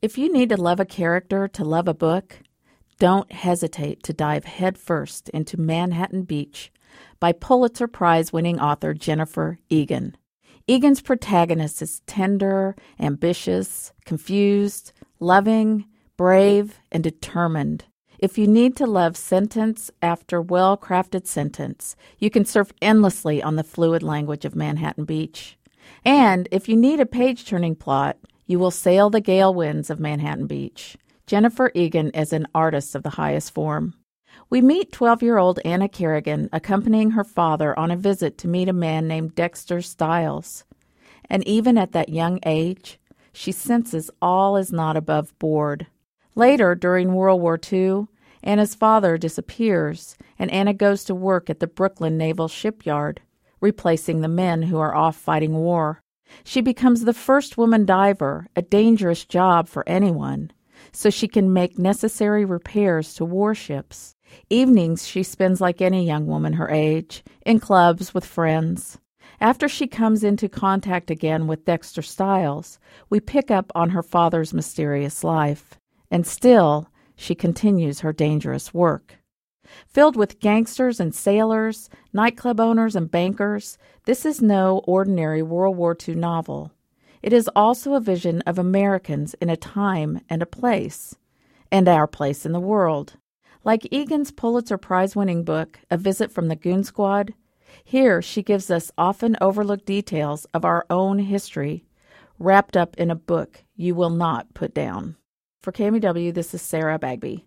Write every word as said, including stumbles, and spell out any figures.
If you need to love a character to love a book, don't hesitate to dive headfirst into Manhattan Beach by Pulitzer Prize-winning author Jennifer Egan. Egan's protagonist is tender, ambitious, confused, loving, brave, and determined. If you need to love sentence after well-crafted sentence, you can surf endlessly on the fluid language of Manhattan Beach. And if you need a page-turning plot, you will sail the gale winds of Manhattan Beach. Jennifer Egan is an artist of the highest form. We meet twelve-year-old Anna Kerrigan accompanying her father on a visit to meet a man named Dexter Stiles. And even at that young age, she senses all is not above board. Later, during World War Two, Anna's father disappears, and Anna goes to work at the Brooklyn Naval Shipyard, replacing the men who are off fighting war. She becomes the first woman diver, a dangerous job for anyone, so she can make necessary repairs to warships. Evenings she spends like any young woman her age, in clubs with friends. After she comes into contact again with Dexter Stiles, we pick up on her father's mysterious life. And still, she continues her dangerous work. Filled with gangsters and sailors, nightclub owners and bankers, this is no ordinary World War Two novel. It is also a vision of Americans in a time and a place, and our place in the world. Like Egan's Pulitzer Prize-winning book, A Visit from the Goon Squad, here she gives us often overlooked details of our own history, wrapped up in a book you will not put down. For K M E W, this is Sarah Bagby.